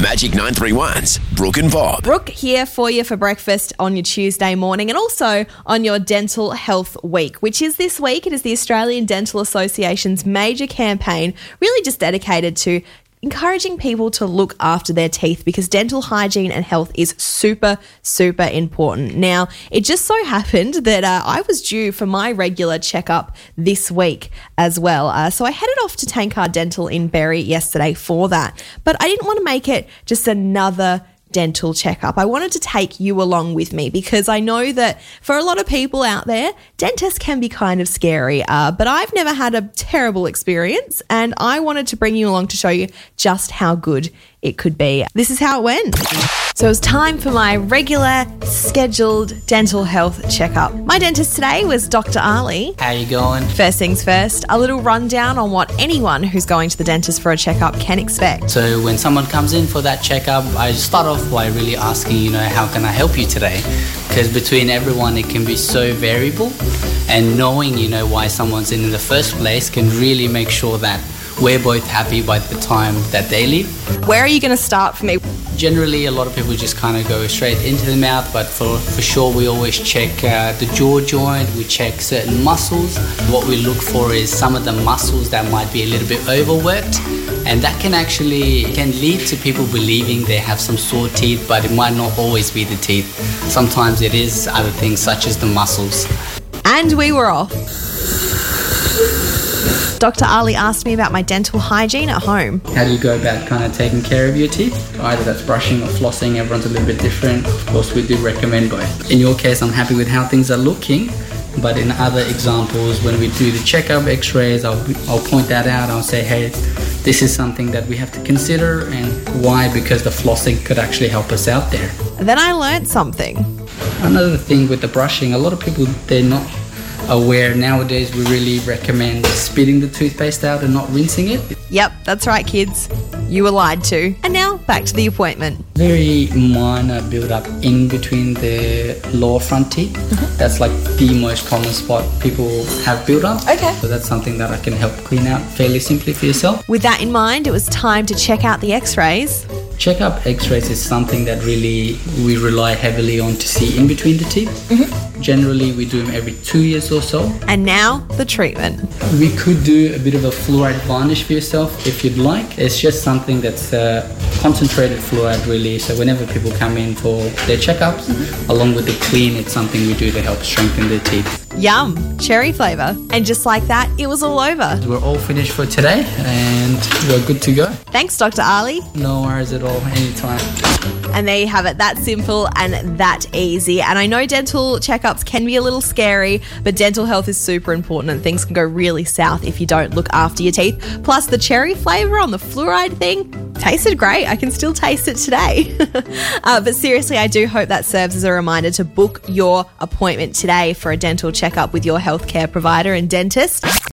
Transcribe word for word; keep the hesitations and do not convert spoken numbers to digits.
Magic nine three one's Brooke and Bob. Brooke here for you for breakfast on your Tuesday morning and also on your Dental Health Week, which is this week. It is the Australian Dental Association's major campaign, really just dedicated to encouraging people to look after their teeth because dental hygiene and health is super, super important. Now, it just so happened that uh, I was due for my regular checkup this week as well. Uh, so I headed off to Tankard Dental in Berry yesterday for that. But I didn't want to make it just another dental checkup. I wanted to take you along with me because I know that for a lot of people out there, dentists can be kind of scary, uh, but I've never had a terrible experience and I wanted to bring you along to show you just how good it could be. This is how it went. So it was time for my regular scheduled dental health checkup. My dentist today was Doctor Ali. How you going? First things first, a little rundown on what anyone who's going to the dentist for a checkup can expect. So when someone comes in for that checkup, I start off by really asking, you know, how can I help you today? Because between everyone, it can be so variable, and knowing, you know, why someone's in in the first place can really make sure that we're both happy by the time that they leave. Where are you going to start for me? Generally, a lot of people just kind of go straight into the mouth, but for, for sure, we always check uh, the jaw joint, we check certain muscles. What we look for is some of the muscles that might be a little bit overworked, and that can actually can lead to people believing they have some sore teeth, but it might not always be the teeth. Sometimes it is other things such as the muscles. And we were off. Doctor Ali asked me about my dental hygiene at home. How do you go about kind of taking care of your teeth? Either that's brushing or flossing, everyone's a little bit different. Of course, we do recommend both. In your case, I'm happy with how things are looking, but in other examples, when we do the checkup x-rays, I'll, I'll point that out. I'll say, hey, this is something that we have to consider, and why? Because the flossing could actually help us out there. Then I learnt something. Another thing with the brushing, a lot of people, they're not aware nowadays. We really recommend spitting the toothpaste out and not rinsing it. Yep, that's right, kids. You were lied to. And now back to the appointment. Very minor build up in between the lower front teeth. Mm-hmm. That's like the most common spot people have built up. Okay. So that's something that I can help clean out fairly simply for yourself. With that in mind, it was time to check out the x-rays. Check-up x-rays is something that really we rely heavily on to see in between the teeth. Mm-hmm. Generally, we do them every two years or so. And now, the treatment. We could do a bit of a fluoride varnish for yourself if you'd like. It's just something that's uh, concentrated fluoride really. So whenever people come in for their checkups, mm-hmm. along with the clean, it's something we do to help strengthen their teeth. Yum, cherry flavour. And just like that, it was all over. We're all finished for today and we're good to go. Thanks, Doctor Ali. No worries at all, anytime. And there you have it. That simple and that easy. And I know dental checkups can be a little scary, but dental health is super important and things can go really south if you don't look after your teeth. Plus the cherry flavour on the fluoride thing tasted great. I can still taste it today. uh, but seriously, I do hope that serves as a reminder to book your appointment today for a dental checkup with your healthcare provider and dentist.